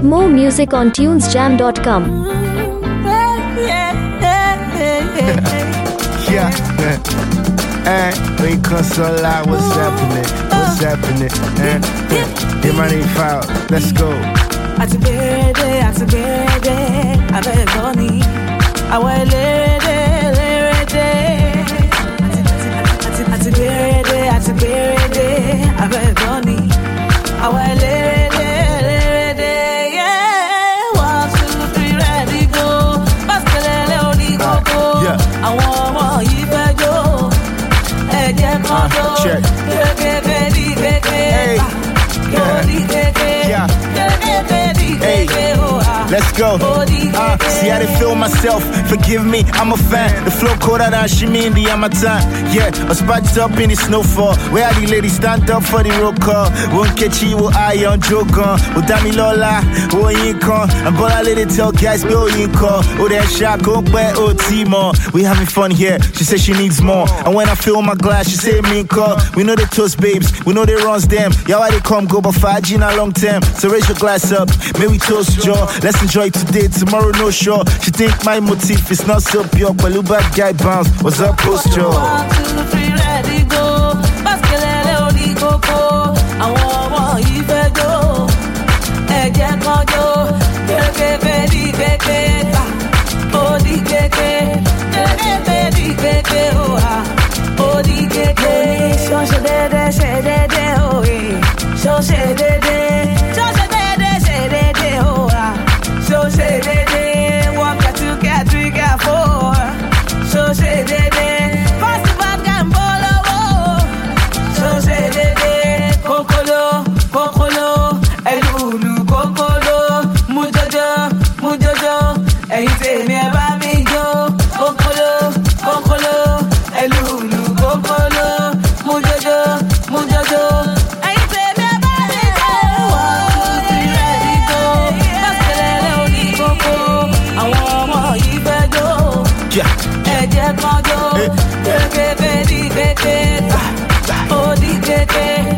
More music on tunesjam.com. Yeah. Hey, when you come so loud, what's happening? What's happening? Get my name filed. Let's go. Ati bere, abe goni. Awe lere. Ati bere, abe goni. Awe lere. Yeah, 1, 2, 3, ready go. Baskelele oni go. Yeah. I want you to go. Check. Hey. Yeah. Hey. Let's go. See how they feel myself. Forgive me, I'm a fan. The flow colder than Shimindi, I'm a time. Yeah, I spotted up in the snowfall. Where are the ladies stand up for the roll call? Won't catch you, I on joke on. Udami Lola, oh, you con. And Bola lady tell guys, go, you call. Oh, that shot, go, where, oh, Timon. We having fun here. She says she needs more. And when I fill my glass, she say me call. We know they toast babes, we know they runs them. Yeah, why they come go, but 5G not long term. So raise your glass up, may we toast jaw. Let's enjoy today, tomorrow no sure. She think my motif is not so pure. But look bad guy bounce, what's up posture? 1, 2, 3, ready go. Baskelele oni go. I want you to go. Eje kojo, keke. Odi keke, odi keke. So she dede, oh eh. So she dede, oh ah. So she dede, 1 got 2 got 3 got 4. So she dede, pass the back and follow. So she dede, kokolo, elulu kokolo, mujojo, eite me ba mi jo, kokolo, elulu kokolo, mujojo, eite me ba mi jo. 1, 2, 3, ready go. Baskelele oni koko, àwọn ife jo. Eje kojo, keke, odi keke,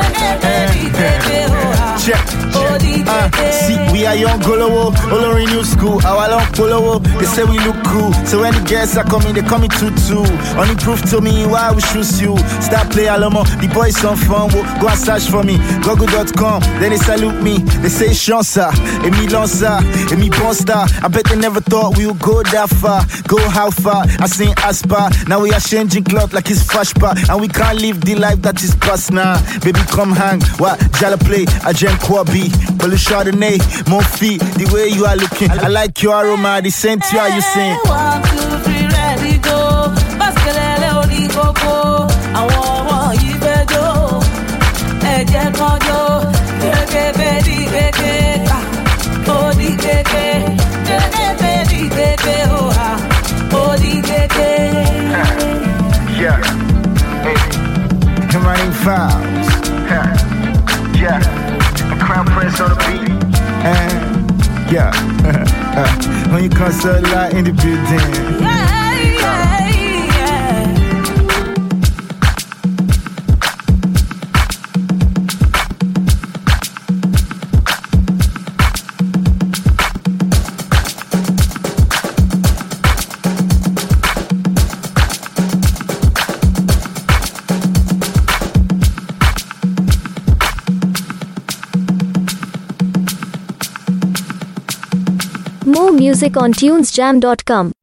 See, we are young Golowo, Olori new school, our long Polowo. They say we look cool, so when the guests are coming, they come in 2-2. Only proof to me why we choose you. Start play Alomo, the boys some fun. Go and search for me, google.com. Then they salute me, they say Shansa, Emi Lanza, Emi Bonsta. I bet they never thought we would go that far. Go how far? I sing Aspa. Now we are changing cloth like it's Fashpa, and we can't live the life that is past now. Baby, come hang. What? Jala play, I drink Kwabi. But Chardonnay, mon fee, the way you are looking, I like your aroma, the scent you are you sing. 1, 2, 3, ready go. Baskelele oni koko, àwọn ife jo. Eje kojo, keke, odi keke, oh ah, odi keke. Yeah, hey, come on in files. Yeah. Crown Prince on the beat. Yeah. When you come so light in the building. Yeah. More music on tunesjam.com.